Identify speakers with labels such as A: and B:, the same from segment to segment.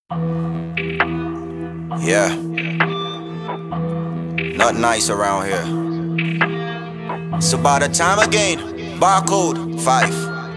A: Yeah. Not nice around here. It's about the time again. Barcode 5.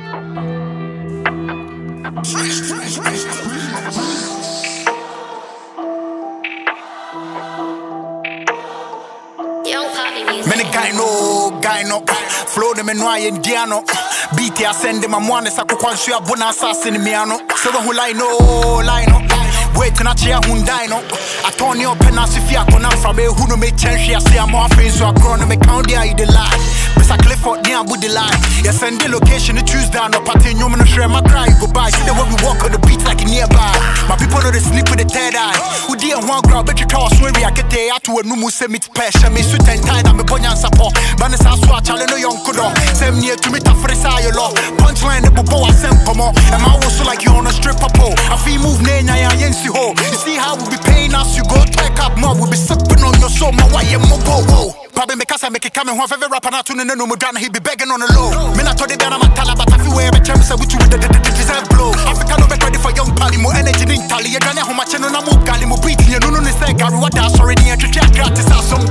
B: Many guy no flow them no Indiano. Beat ya send them a one is a kwansu abuna assassin miano. So who line no. Wait na chia hundai no. Attorney open as if ya kona from a who no make change ya say I'm off so I grown me count there I the lie. Besa Clifford near with the line. Ya send the location to choose down no party no man share my cry goodbye. See the way we walk on the beat like nearby. My people know they sleep with the third eye. Who dear one grab bet you toss when we are get there to a numu semit pressure me suit and tied I'm a ponyan support. Man is a swatch I no young kudo. Same near to me to fresa your law. Punchline the bobo I send come on. And I also like you on a stripper pole. I feel move nenya ya yensi ho. You see how we be paying us, you go take up more. We be sipping on your soul, my why you move whoa. Probably because I make it coming, whoever rapper not tuning in, no more down, he be begging on the low. Me not told the I'm a tala, but I feel where every chance I with you with the deserve blow. Africa no better ready for young pally, more energy than tally. You're gonna how much and I'm gali, more beat, you know, say, Gary, what that's already a trick, gratis, some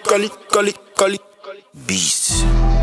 B: gully.
A: Beast.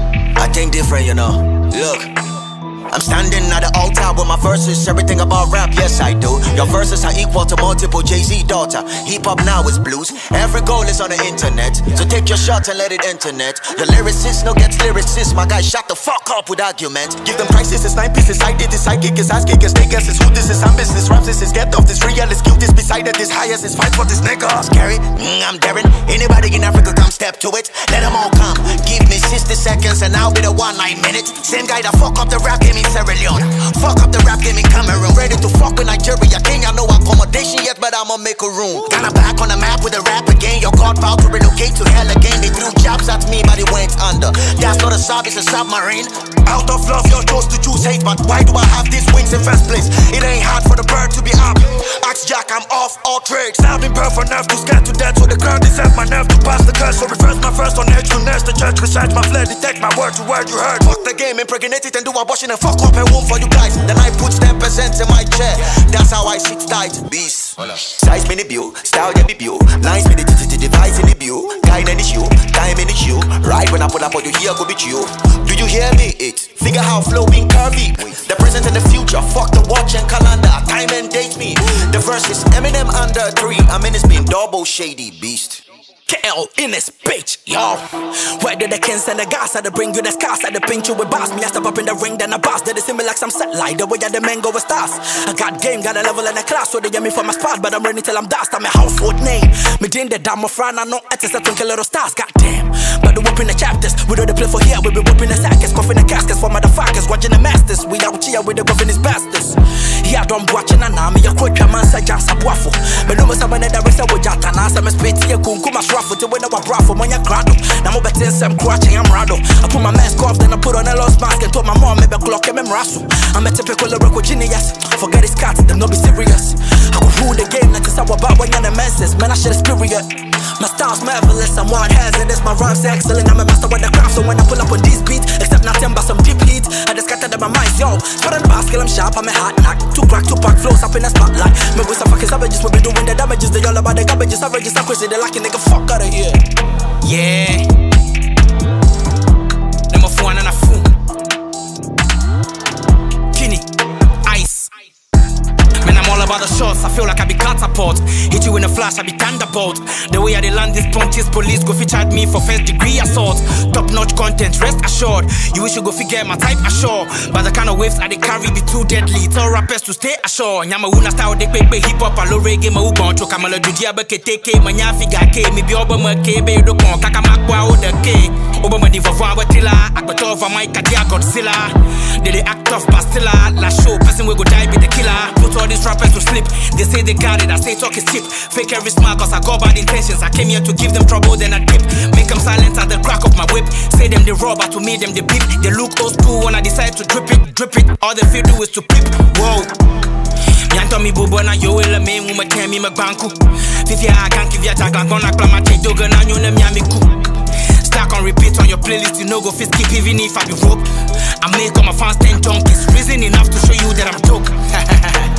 A: I think different, you know. Look. I'm standing at the altar with my verses, everything about rap, yes I do. Your verses are equal to multiple Jay-Z daughter. Hip-hop now is blues, every goal is on the internet. So take your shot and let it internet. Your lyricist no gets lyricist, my guy shut the fuck up with argument. Give them prices, it's 9 pieces, I did this, I kick his ass kickers, they guess it's who this is, I'm business, raps this is, get off this real, is cute, this beside it, this highest, is fight for this nigga. Scary, I'm Darren, anybody in Africa come step to it, let them all come. Give me 60 seconds and I'll be the one 9 minutes. Same guy that fuck up the rap game in Sierra Leone, fuck up the rap game in Cameroon. Ready to fuck with Nigeria, Kenya, no accommodation yet, but I'ma make a room. Ghana back on the map with the rap again. Your God vowed to relocate to hell again. They threw jobs at me, but it went under. That's not a sub, it's a submarine. Out of love, you chose to choose hate, but why do I have these wings in first place? It ain't hard for the bird to be up. Ask Jack, I'm off all tricks. Stabbing birth for nerve to scared to death, so the crowd deserve my nerve to pass the curse. So reverse my first on edge to nest. The church recites my flair, detect my word to word you heard. Fuck the game, impregnate it and do abortion and fuck up a womb for you guys. Then I put 10% in my chair. That's how I sit tight. Beast. Size me the view, style the view. Lines me the device in the view. Kind in the shoe, time in the shoe. Right when I pull up on you here go be you. Do you hear me? It figure how flowing curvy. The present and the future. Fuck the watch and calendar. Time and date me. The verse is Eminem under 3. I mean it's been double shady. Beast.
C: KL in this bitch, yo. Where did the kings and the gas? I bring you the scars, I pinch you with bars. Me, I step up in the ring, then I boss. They see me like some set light, the way that the men go with stars. I got game, got a level and a class, so they get me for my spot, but I'm running till I'm dust. I'm a household name. Me din the damn of Fran, I know it's a twinkle little stars, goddamn. But the whooping the chapters, we do the play for here, we be whooping the sackers, coughing the caskets for motherfuckers, watching the masters. We out here with the governance bastards. Yeah, don't watching an army, a quick man, say just a waffle. But no, I'm another race with Jatana, some spit here, Kunkuma. To win our bra from when you're grado. Now I'm betting some crutching, I'm rado. I put my mask off, then I put on a lost mask and told my mom maybe clock him and rassle. I'm a typical lyrical genius. Forget his cats, them no be serious. I could rule the game, that's how about when you're the messes. Man, I shit is period. My style's marvelous, I'm one hazardous. My rhymes excellent, I'm a master with the craft. So when I pull up on these beats, except nothing but some deep heat, I just scattered in my mind, yo. Spot on the basket, I'm sharp, I'm a hot knock. 2 crack, 2 pack, flows up in the spotlight. Me with some fucking savages, we be doing the damages. They all about the garbages, averages, I'm crazy, they like a nigga, fuck out of here. Yeah. Number 4 and a fool. Kenny, ice. Man, I'm all about the shots. I feel like I be catapult. Hit you in a flash, I be thunderbolt. The way I dey land this punches, police go feature me for first degree assault. Top notch content, rest assured. You wish you go figure my type assure. But the kind of waves I dey carry be too deadly. Tell rappers to stay ashore. Nyama una style they pepe hip hop, alo reggae ma ugon choka mala dudia beke teke manya figa ke mi bi oba ma ke be do kon kaka makwa o de ke. Oba ma di vava watila, akbato over my kadia Godzilla. They act off Bastilla, la show person we go die be the killer. Put all these rappers to sleep. They say they got it, I say talk is cheap. Fake every smile cause I got bad intentions. I came here to give them trouble, then I dip. Make them silent at the crack of my whip. Say them the robber, to me them the beat. They look old school when I decide to drip it. All they feel do is to peep. Whoa. Yanto mi bubo na yo ele me mu matemi magbanku. Fifi I can't give ya tag on a klama take doga na nyu na miamiku. Stack on repeat on your playlist, you know go fit skip even if I be rope. I make all my fans 10 junkies. Reason enough to show you that I'm dope.